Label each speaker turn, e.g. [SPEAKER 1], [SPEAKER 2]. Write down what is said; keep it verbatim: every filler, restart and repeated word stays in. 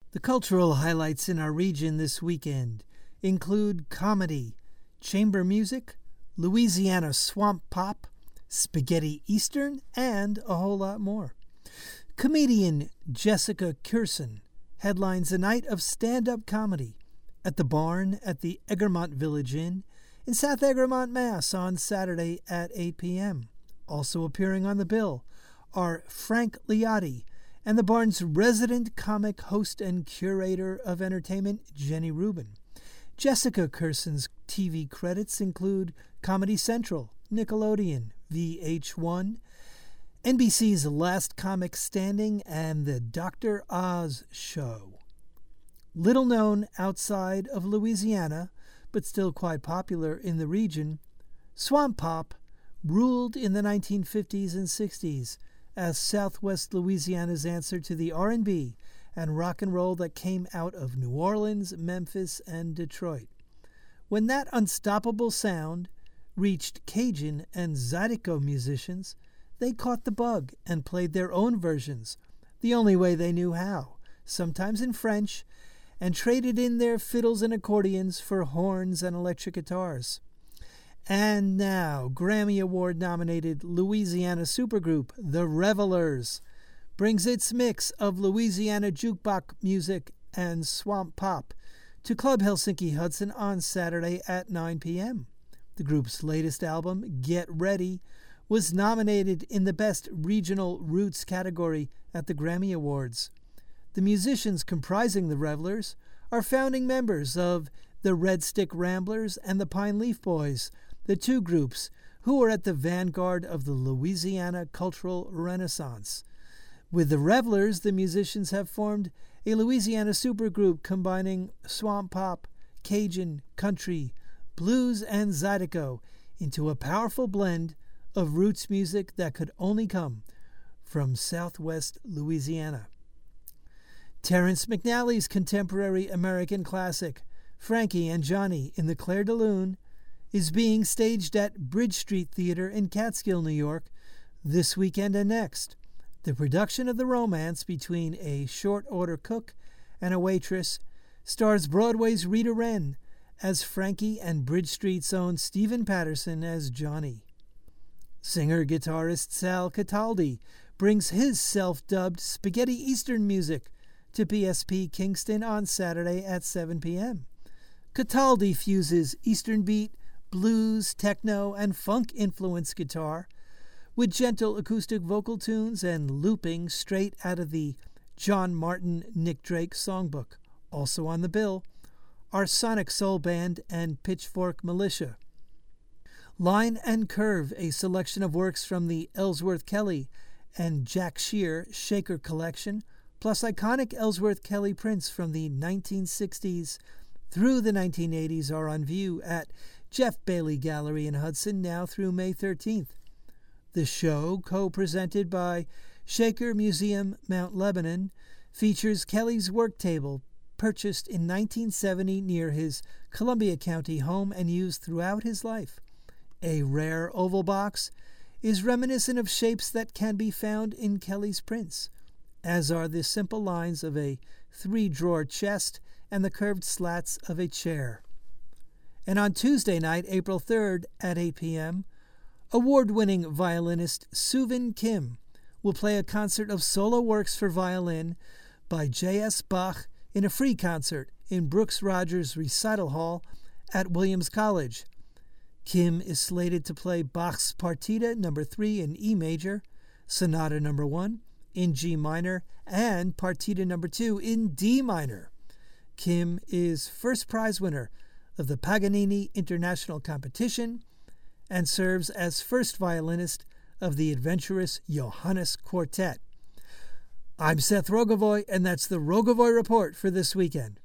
[SPEAKER 1] The cultural highlights in our region this weekend include comedy, chamber music, Louisiana swamp pop, spaghetti eastern, and a whole lot more. Comedian Jessica Kirson headlines a night of stand-up comedy at the Barn at the Egremont Village Inn in South Egremont, Mass. On Saturday at eight p.m. Also appearing on the bill are Frank Liotti and the Barn's resident comic host and curator of entertainment, Jenny Rubin. Jessica Kirson's T V credits include Comedy Central, Nickelodeon, V H one, N B C's Last Comic Standing, and The Doctor Oz Show. Little known outside of Louisiana, but still quite popular in the region, swamp pop ruled in the nineteen fifties and sixties as Southwest Louisiana's answer to the R and B and rock and roll that came out of New Orleans, Memphis, and Detroit. When that unstoppable sound reached Cajun and Zydeco musicians, they caught the bug and played their own versions, the only way they knew how, sometimes in French, and traded in their fiddles and accordions for horns and electric guitars. And now, Grammy Award-nominated Louisiana supergroup The Revelers brings its mix of Louisiana jukebox music and swamp pop to Club Helsinki Hudson on Saturday at nine p.m. The group's latest album, Get Ready, was nominated in the Best Regional Roots category at the Grammy Awards. The musicians comprising the Revelers are founding members of the Red Stick Ramblers and the Pine Leaf Boys, the two groups who are at the vanguard of the Louisiana cultural renaissance. With the Revelers, the musicians have formed a Louisiana supergroup combining swamp pop, Cajun, country, blues, and Zydeco into a powerful blend of roots music that could only come from Southwest Louisiana. Terrence McNally's contemporary American classic, Frankie and Johnny in the Clair de Lune, is being staged at Bridge Street Theater in Catskill, New York, this weekend and next. The production of the romance between a short-order cook and a waitress stars Broadway's Rita Wren as Frankie and Bridge Street's own Stephen Patterson as Johnny. Singer-guitarist Sal Cataldi brings his self-dubbed Spaghetti Eastern music to P S P Kingston on Saturday at seven p.m. Cataldi fuses Eastern beat, blues, techno, and funk-influenced guitar with gentle acoustic vocal tunes and looping straight out of the John Martin Nick Drake songbook. Also on the bill are Sonic Soul Band and Pitchfork Militia. Line and Curve, a selection of works from the Ellsworth Kelly and Jack Shear Shaker collection, plus iconic Ellsworth Kelly prints from the nineteen sixties through the nineteen eighties are on view at Jeff Bailey Gallery in Hudson now through May thirteenth. The show, co-presented by Shaker Museum Mount Lebanon, features Kelly's work table, purchased in nineteen seventy near his Columbia County home and used throughout his life. A rare oval box is reminiscent of shapes that can be found in Kelly's prints, as are the simple lines of a three-drawer chest and the curved slats of a chair. And on Tuesday night, April third at eight p.m., award-winning violinist Suvin Kim will play a concert of solo works for violin by J S Bach in a free concert in Brooks Rogers Recital Hall at Williams College. Kim is slated to play Bach's Partita number three in E major, Sonata number one in G minor, and Partita number two in D minor. Kim is first prize winner of the Paganini International Competition and serves as first violinist of the adventurous Johannes Quartet. I'm Seth Rogovoy, and that's the Rogovoy Report for this weekend.